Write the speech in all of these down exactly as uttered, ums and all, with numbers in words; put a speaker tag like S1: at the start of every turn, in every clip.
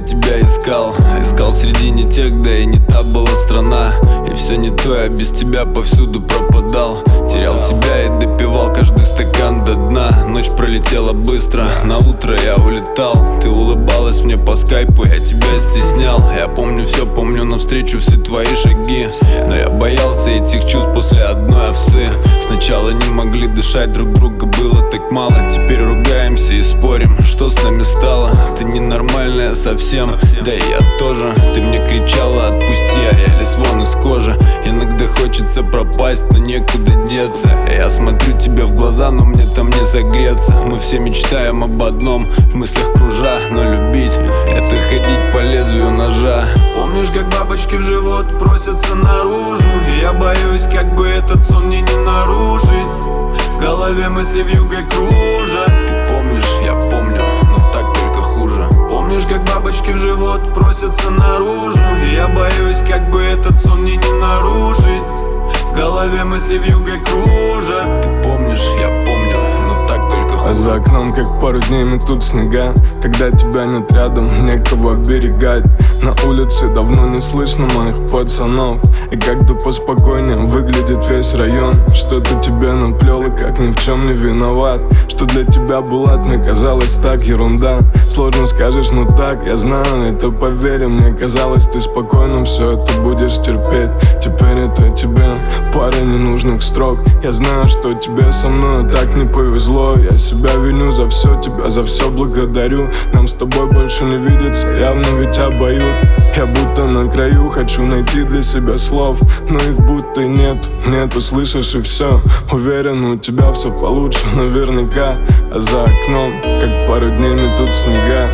S1: тебя искал. Искал среди не тех, да и не та была страна. И все не то, я без тебя повсюду пропадал. Терял себя и допивал каждый стакан до дна. Ночь пролетела быстро, на утро я улетал. Ты улыбалась мне по скайпу, я тебя стеснял. Я помню все, помню навстречу все твои шаги. Но я боялся этих чувств после одной овцы. Сначала не могли дышать, друг друга было так мало. Теперь ругаемся и спорим, что с нами стало. Ты ненормальная совсем, да и я тоже. Ты мне кричала отпусти, а я лез вон из кожи. Иногда хочется пропасть, но некуда деться. Я смотрю тебе в глаза, но мне там не согреться. Мы все мечтаем об одном, в мыслях кружа. Но любить — это ходить по лезвию ножа.
S2: Помнишь, как бабочки в живот просятся наружу? И я боюсь, как бы этот сон мне не нарушить. В голове мысли вьюгой кружат.
S1: Ты помнишь, я помню, но так только хуже.
S2: Помнишь, как бабочки в живот просятся наружу? И я боюсь, как бы этот сон мне не нарушить. В голове мысли вьюгой кружат.
S1: Ты помнишь, я помню, но так только хуже.
S3: А за окном как пару дней метут снега. Когда тебя нет рядом, некого оберегать. На улице давно не слышно моих пацанов. И как-то поспокойнее выглядит весь район. Что-то тебе наплел и как ни в чем не виноват. Что для тебя была, мне казалось так ерунда. Сложно скажешь, но так, я знаю, это поверь. Мне казалось, ты спокойно все это будешь терпеть. Теперь это тебе пара ненужных строк. Я знаю, что тебе со мной так не повезло. Я себя виню за все, тебя за все благодарю. Нам с тобой больше не видеться, явно ведь обоюд. Я будто на краю, хочу найти для себя слов, но их будто и нет, нет, услышишь и все. Уверен, у тебя все получше наверняка. А за окном, как пару дней метут снега.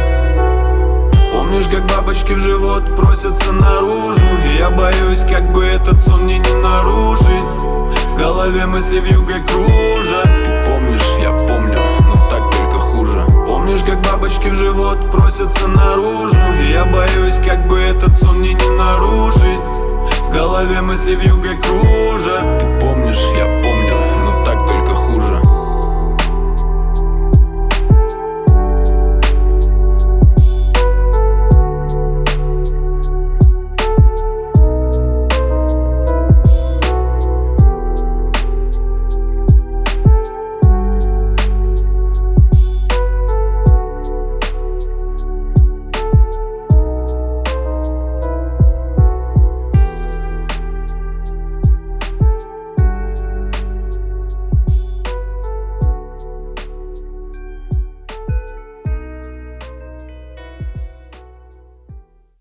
S2: Помнишь, как бабочки в живот просятся наружу? И я боюсь, как бы этот сон мне не нарушить. В голове мысли вьюгой кружат.
S1: Ты помнишь, я помню, но так только хуже.
S2: Помнишь, как бабочки в живот просятся наружу? И я боюсь, как бы этот сон мне не нарушить. В голове мысли вьюгой кружат.
S1: Ты помнишь, я помню, но